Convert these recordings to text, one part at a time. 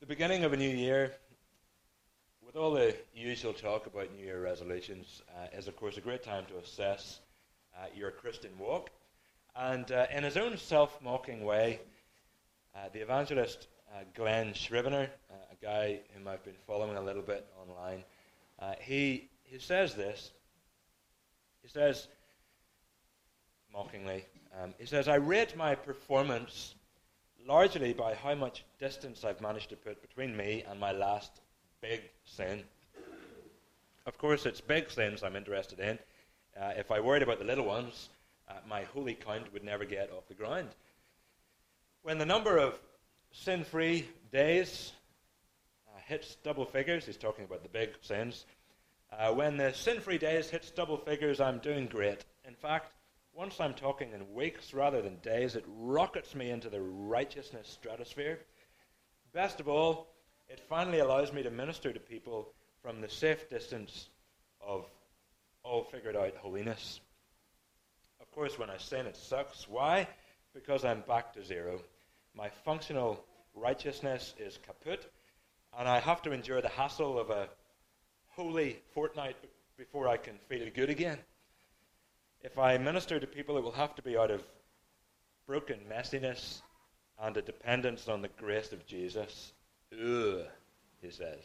The beginning of a new year, with all the usual talk about New Year resolutions, is of course a great time to assess your Christian walk. And in his own self-mocking way, the evangelist Glenn Scrivener, a guy whom I've been following a little bit online, he says this. He says, mockingly, I rate my performance largely by how much distance I've managed to put between me and my last big sin. Of course, it's big sins I'm interested in. If I worried about the little ones, my holy count would never get off the ground. When the number of sin-free days hits double figures, he's talking about the big sins, when the sin-free days hits double figures, I'm doing great. In fact, once I'm talking in weeks rather than days, it rockets me into the righteousness stratosphere. Best of all, it finally allows me to minister to people from the safe distance of all figured out holiness. Of course, when I sin, it sucks. Why? Because I'm back to zero. My functional righteousness is kaput, and I have to endure the hassle of a holy fortnight before I can feel good again. If I minister to people, it will have to be out of broken messiness and a dependence on the grace of Jesus. Ugh, he says.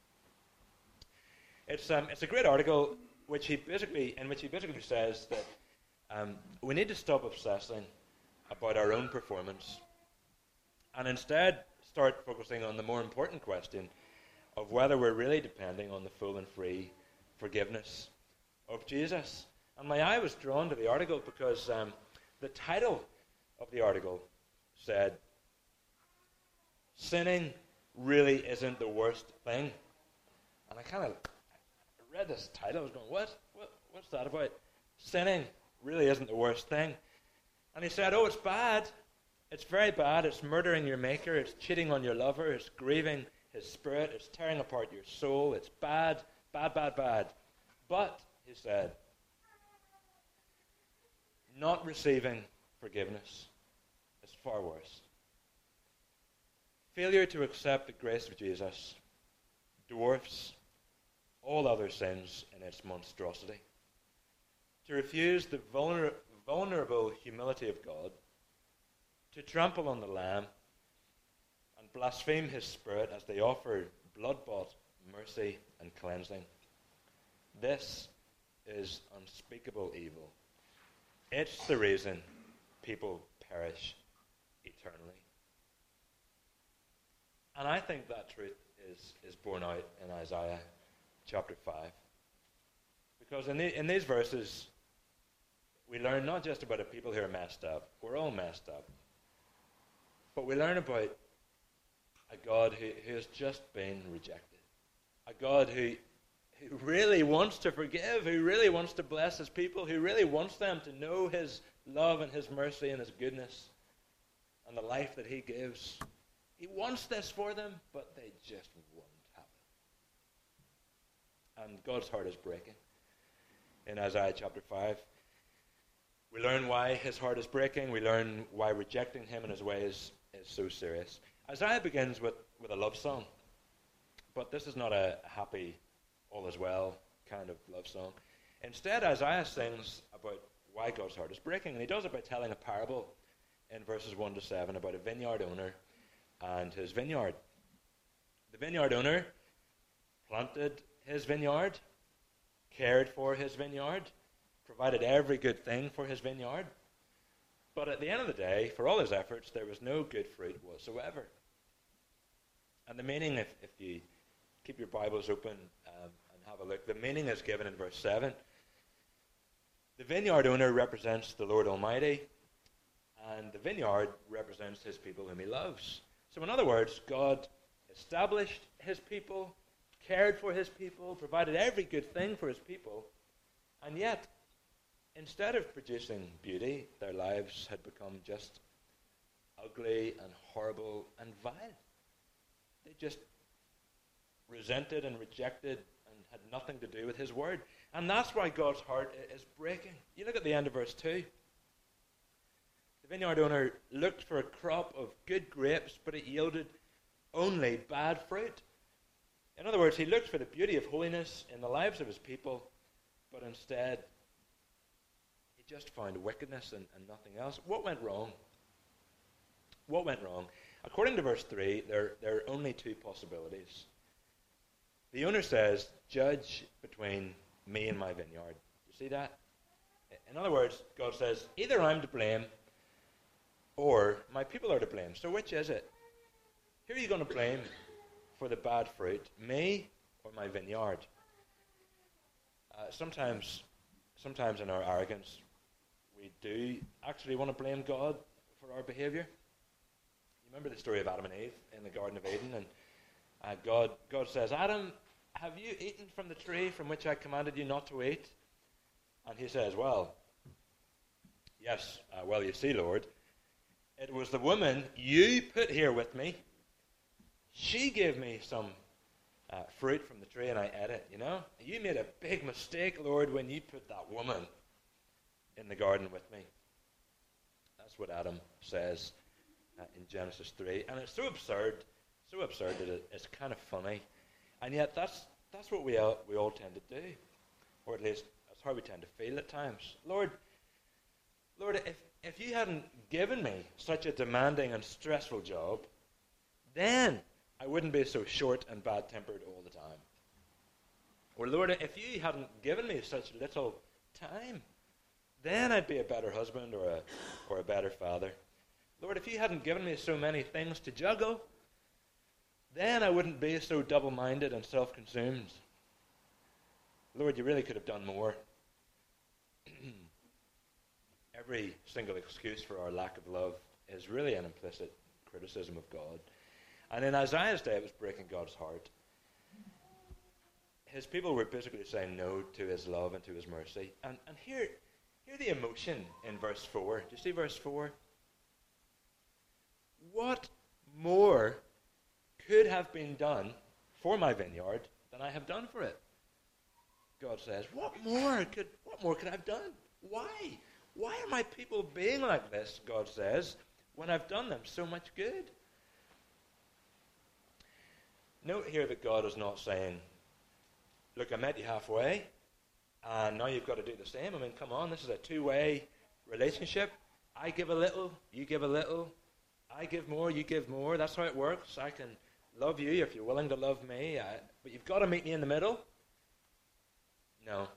It's a great article in which he basically says that we need to stop obsessing about our own performance and instead start focusing on the more important question of whether we're really depending on the full and free forgiveness of Jesus. And my eye was drawn to the article because the title of the article said, "Sinning really isn't the worst thing." And I kind of read this title, I was going, what's that about? Sinning really isn't the worst thing. And he said, it's bad. It's very bad. It's murdering your maker. It's cheating on your lover. It's grieving his spirit. It's tearing apart your soul. It's bad, bad, bad, bad. But, he said, not receiving forgiveness is far worse. Failure to accept the grace of Jesus dwarfs all other sins in its monstrosity. To refuse the vulnerable humility of God, to trample on the Lamb, and blaspheme his Spirit as they offer blood-bought mercy and cleansing. This is unspeakable evil. It's the reason people perish eternally. And I think that truth is borne out in Isaiah chapter 5. Because in these verses, we learn not just about a people who are messed up. We're all messed up. But we learn about a God who has just been rejected. A God who really wants to forgive, who really wants to bless his people, who really wants them to know his love and his mercy and his goodness and the life that he gives. He wants this for them, but they just won't have it. And God's heart is breaking. In Isaiah chapter 5, we learn why his heart is breaking. We learn why rejecting him and his ways is so serious. Isaiah begins with a love song. But this is not a happy, all is well kind of love song. Instead, Isaiah sings about why God's heart is breaking. And he does it by telling a parable in verses 1 to 7 about a vineyard owner and his vineyard. The vineyard owner planted his vineyard, cared for his vineyard, provided every good thing for his vineyard. But at the end of the day, for all his efforts, there was no good fruit whatsoever. And the meaning, if you keep your Bibles open and have a look, the meaning is given in verse 7. The vineyard owner represents the Lord Almighty, and the vineyard represents his people whom he loves. So in other words, God established his people, cared for his people, provided every good thing for his people, and yet, instead of producing beauty, their lives had become just ugly and horrible and vile. They just resented and rejected and had nothing to do with his word. And that's why God's heart is breaking. You look at the end of verse 2. The vineyard owner looked for a crop of good grapes, but it yielded only bad fruit. In other words, he looked for the beauty of holiness in the lives of his people, but instead he just found wickedness and nothing else. What went wrong? What went wrong? According to verse 3, there are only two possibilities. The owner says, judge between me and my vineyard. You see that? In other words, God says, either I'm to blame or my people are to blame. So which is it? Who are you going to blame for the bad fruit, me or my vineyard? Sometimes in our arrogance, we do actually want to blame God for our behavior. You remember the story of Adam and Eve in the Garden of Eden? And God says, Adam, have you eaten from the tree from which I commanded you not to eat? And he says, well, yes, well, you see, Lord, it was the woman you put here with me. She gave me some fruit from the tree and I ate it, you know. You made a big mistake, Lord, when you put that woman in the garden with me. That's what Adam says in Genesis 3. And it's so absurd that it's kind of funny. And yet that's what we all tend to do. Or at least that's how we tend to feel at times. Lord, if you hadn't given me such a demanding and stressful job, then I wouldn't be so short and bad-tempered all the time. Or Lord, if you hadn't given me such little time, then I'd be a better husband or a better father. Lord, if you hadn't given me so many things to juggle, then I wouldn't be so double-minded and self-consumed. Lord, you really could have done more. Every single excuse for our lack of love is really an implicit criticism of God. And in Isaiah's day, it was breaking God's heart. His people were basically saying no to his love and to his mercy. And hear the emotion in verse 4. Do you see verse 4? What more could have been done for my vineyard than I have done for it? God says, what more could I have done? Why? Why are my people being like this, God says, when I've done them so much good? Note here that God is not saying, look, I met you halfway, and now you've got to do the same. I mean, come on, this is a two-way relationship. I give a little, you give a little. I give more, you give more. That's how it works. I can love you if you're willing to love me, but you've got to meet me in the middle. No.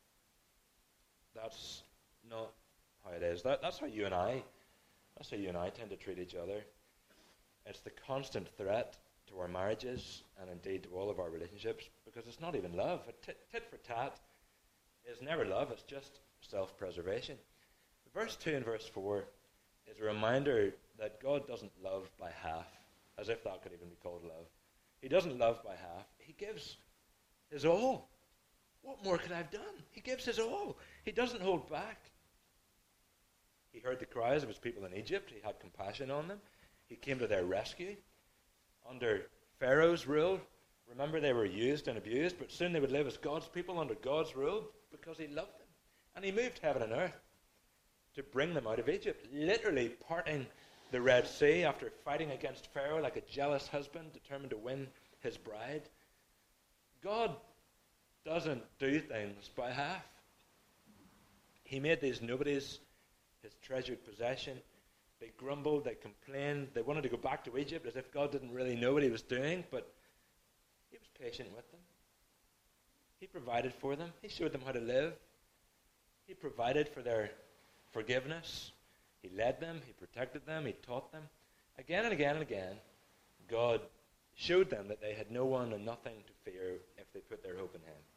That's not how it is. That's how you and I tend to treat each other. It's the constant threat to our marriages and indeed to all of our relationships, because it's not even love. Tit for tat is never love. It's just self-preservation. Verse 2 and verse 4 is a reminder that God doesn't love by half, as if that could even be called love. He doesn't love by half. He gives his all. What more could I have done? He gives his all. He doesn't hold back. He heard the cries of his people in Egypt. He had compassion on them. He came to their rescue. Under Pharaoh's rule, remember, they were used and abused, but soon they would live as God's people under God's rule because he loved them. And he moved heaven and earth to bring them out of Egypt, literally parting the Red Sea after fighting against Pharaoh like a jealous husband determined to win his bride. God doesn't do things by half. He made these nobodies his treasured possession. They grumbled, they complained, they wanted to go back to Egypt as if God didn't really know what he was doing, but he was patient with them. He provided for them. He showed them how to live. He provided for their forgiveness. He led them. He protected them. He taught them. Again and again and again, God showed them that they had no one and nothing to fear if they put their hope in him.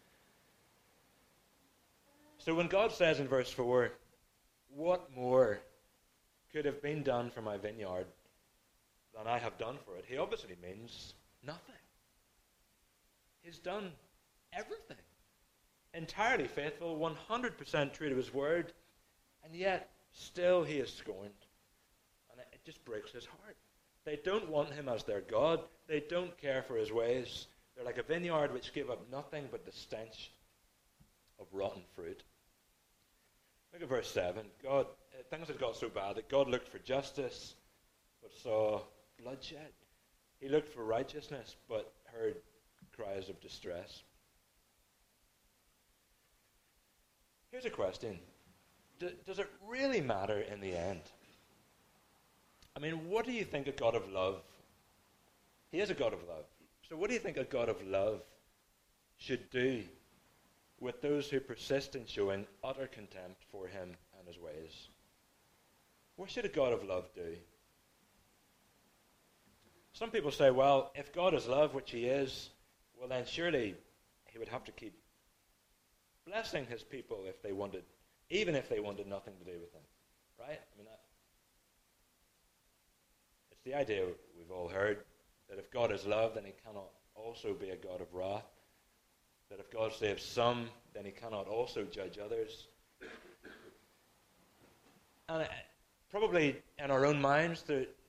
So when God says in verse 4, what more could have been done for my vineyard than I have done for it, he obviously means nothing. He's done everything. Entirely faithful, 100% true to his word, and yet still he is scorned. And it just breaks his heart. They don't want him as their God. They don't care for his ways. They're like a vineyard which gave up nothing but the stench of rotten fruit. Look at verse 7. Things had got so bad that God looked for justice but saw bloodshed. He looked for righteousness, but heard cries of distress. Here's a question. Does it really matter in the end? I mean, what do you think a God of love? He is a God of love. So what do you think a God of love should do with those who persist in showing utter contempt for him and his ways? What should a God of love do? Some people say, well, if God is love, which he is, well then surely he would have to keep blessing his people if they wanted, even if they wanted nothing to do with him. Right? I mean, it's the idea we've all heard, that if God is love, then he cannot also be a God of wrath. That if God saves some, then he cannot also judge others. And probably in our own minds,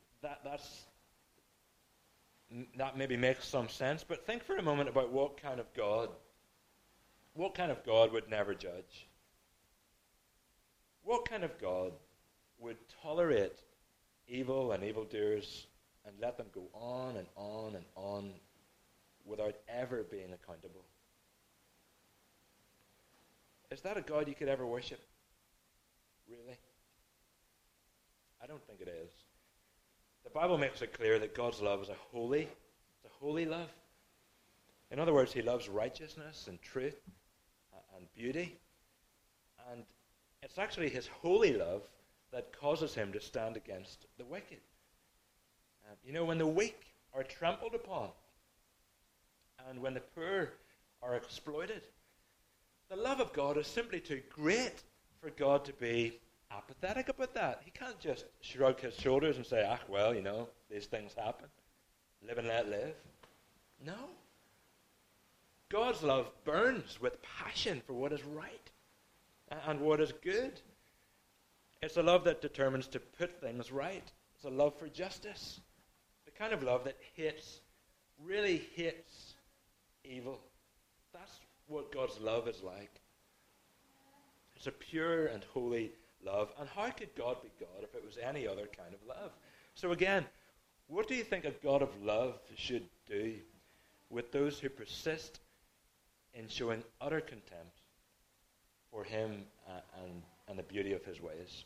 that maybe makes some sense, but think for a moment about what kind of God would never judge? What kind of God would tolerate evil and evildoers and let them go on and on and on without ever being accountable? Is that a God you could ever worship? Really? I don't think it is. The Bible makes it clear that God's love is a holy love. In other words, he loves righteousness and truth and beauty. And it's actually his holy love that causes him to stand against the wicked. When the weak are trampled upon and when the poor are exploited, the love of God is simply too great for God to be apathetic about that. He can't just shrug his shoulders and say, well, these things happen. Live and let live. No. God's love burns with passion for what is right and what is good. It's a love that determines to put things right. It's a love for justice. The kind of love that really hates evil. That's what God's love is like. It's a pure and holy love. And how could God be God if it was any other kind of love? So again, what do you think a God of love should do with those who persist in showing utter contempt for him and the beauty of his ways?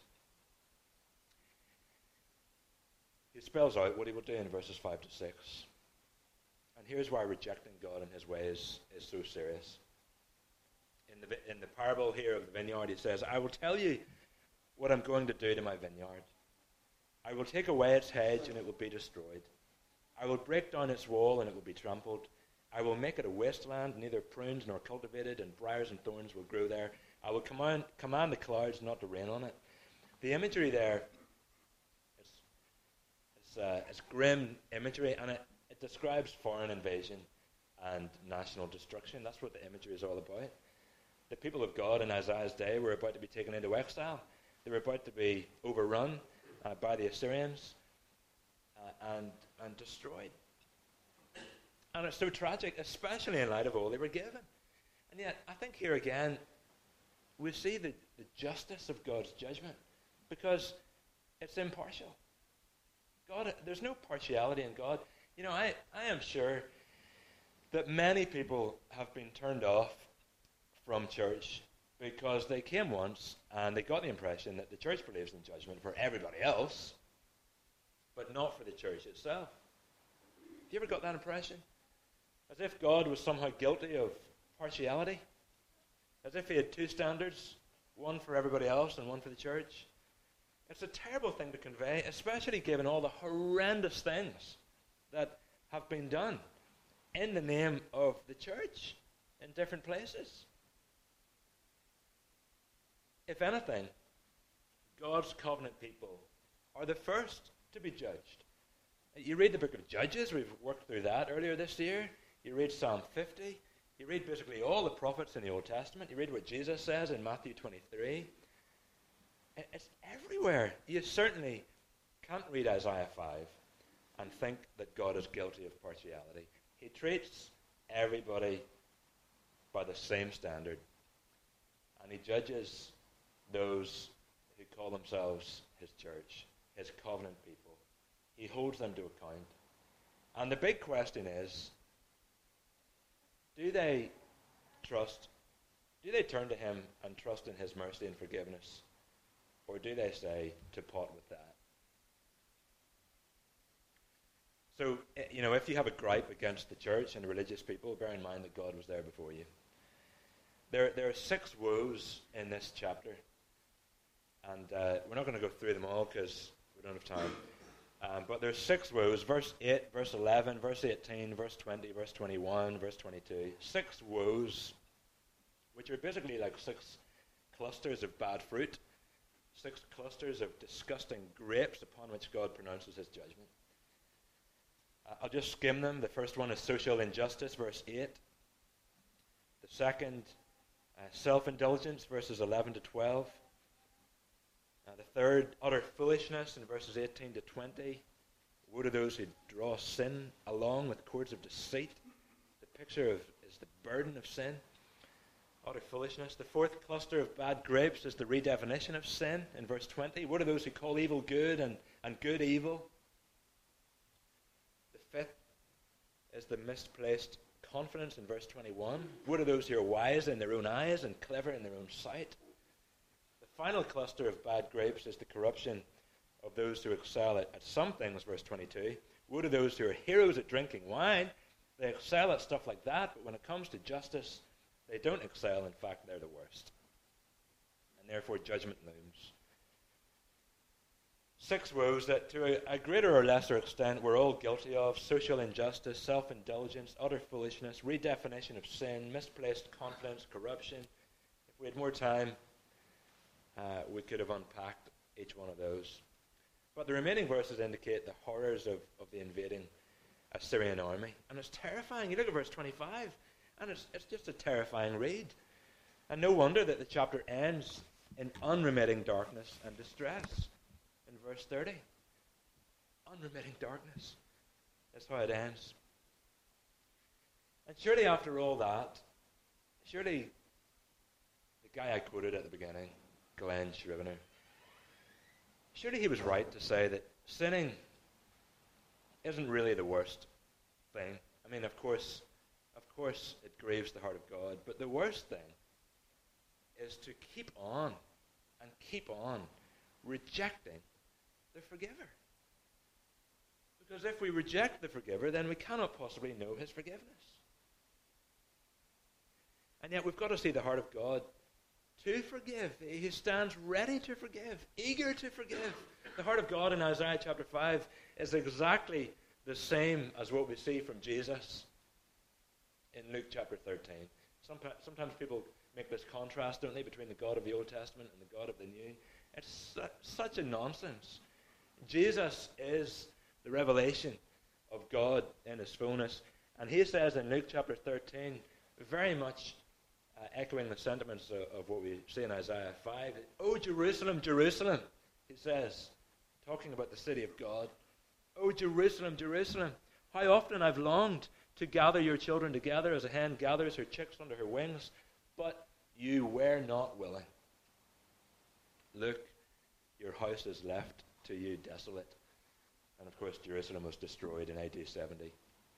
He spells out what he will do in verses 5 to 6. And here's why rejecting God and his ways is so serious. In the parable here of the vineyard, he says, I will tell you what I'm going to do to my vineyard. I will take away its hedge and it will be destroyed. I will break down its wall and it will be trampled. I will make it a wasteland, neither prunes nor cultivated, and briars and thorns will grow there. I will command the clouds not to rain on it. The imagery there is grim imagery, and it describes foreign invasion and national destruction. That's what the imagery is all about. The people of God in Isaiah's day were about to be taken into exile. They were about to be overrun by the Assyrians and destroyed. And it's so tragic, especially in light of all they were given. And yet, I think here again, we see the justice of God's judgment, because it's impartial. There's no partiality in God. I am sure that many people have been turned off from church because they came once and they got the impression that the church believes in judgment for everybody else, but not for the church itself. Have you ever got that impression? As if God was somehow guilty of partiality? As if he had two standards, one for everybody else and one for the church? It's a terrible thing to convey, especially given all the horrendous things that have been done in the name of the church in different places. If anything, God's covenant people are the first to be judged. You read the book of Judges, we've worked through that earlier this year. You read Psalm 50. You read basically all the prophets in the Old Testament. You read what Jesus says in Matthew 23. It's everywhere. You certainly can't read Isaiah 5 and think that God is guilty of partiality. He treats everybody by the same standard. And he judges those who call themselves his church, his covenant people. He holds them to account. And the big question is, do they trust? Do they turn to him and trust in his mercy and forgiveness? Or do they say, to pot with that? So, if you have a gripe against the church and the religious people, bear in mind that God was there before you. There are 6 woes in this chapter. And we're not going to go through them all because we don't have time. But there's 6 woes. Verse 8, verse 11, verse 18, verse 20, verse 21, verse 22. 6 woes, which are basically like 6 clusters of bad fruit. 6 clusters of disgusting grapes upon which God pronounces his judgment. I'll just skim them. The first one is social injustice, verse 8. The second, self-indulgence, verses 11 to 12. The third, utter foolishness, in verses 18 to 20. Woe to those who draw sin along with cords of deceit. The picture is the burden of sin. Utter foolishness. The fourth cluster of bad grapes is the redefinition of sin in verse 20. Woe to those who call evil good and good evil. The fifth is the misplaced confidence in verse 21. Woe to those who are wise in their own eyes and clever in their own sight. The final cluster of bad grapes is the corruption of those who excel at some things, verse 22. Woe to those who are heroes at drinking wine. They excel at stuff like that, but when it comes to justice, they don't excel. In fact, they're the worst. And therefore, judgment looms. 6 woes that to a greater or lesser extent we're all guilty of: social injustice, self-indulgence, utter foolishness, redefinition of sin, misplaced confidence, corruption. If we had more time, we could have unpacked each one of those. But the remaining verses indicate the horrors of the invading Assyrian army. And it's terrifying. You look at verse 25, and it's just a terrifying read. And no wonder that the chapter ends in unremitting darkness and distress. In verse 30, unremitting darkness. That's how it ends. And surely after all that, surely the guy I quoted at the beginning, Glenn Scrivener, surely he was right to say that sinning isn't really the worst thing. I mean, of course it grieves the heart of God, but the worst thing is to keep on rejecting the forgiver. Because if we reject the forgiver, then we cannot possibly know his forgiveness. And yet we've got to see the heart of God to forgive. He stands ready to forgive, eager to forgive. The heart of God in Isaiah chapter 5 is exactly the same as what we see from Jesus in Luke chapter 13. Sometimes people make this contrast, don't they, between the God of the Old Testament and the God of the New. It's such a nonsense. Jesus is the revelation of God in his fullness. And he says in Luke chapter 13, very much echoing the sentiments of what we see in Isaiah 5, "O Jerusalem, Jerusalem," he says, talking about the city of God. "O Jerusalem, Jerusalem, how often I've longed to gather your children together as a hen gathers her chicks under her wings, but you were not willing. Look, your house is left to you desolate." And of course, Jerusalem was destroyed in AD 70.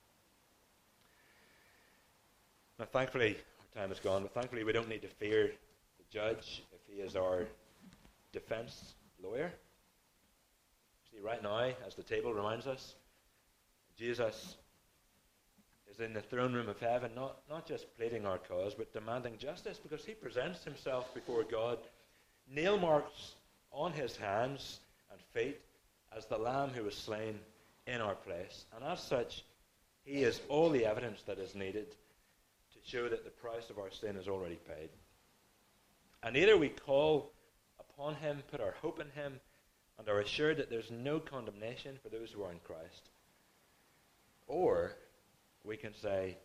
Now, thankfully, our time is gone, but thankfully we don't need to fear the judge if he is our defense lawyer. See, right now, as the table reminds us, Jesus is in the throne room of heaven, not just pleading our cause, but demanding justice, because he presents himself before God, nail marks on his hands and feet as the Lamb who was slain in our place. And as such, he is all the evidence that is needed to show that the price of our sin is already paid. And either we call upon him, put our hope in him, and are assured that there's no condemnation for those who are in Christ, or we can say,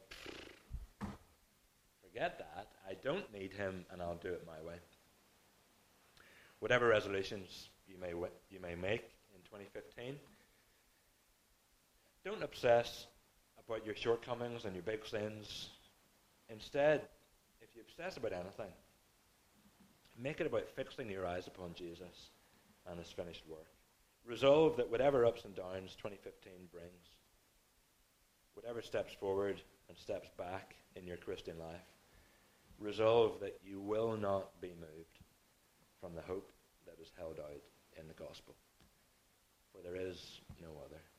forget that, I don't need him, and I'll do it my way. Whatever resolutions you may make in 2015, don't obsess about your shortcomings and your big sins. Instead, if you obsess about anything, make it about fixing your eyes upon Jesus and his finished work. Resolve that whatever ups and downs 2015 brings, whatever steps forward and steps back in your Christian life, resolve that you will not be moved from the hope that is held out in the gospel. For there is no other.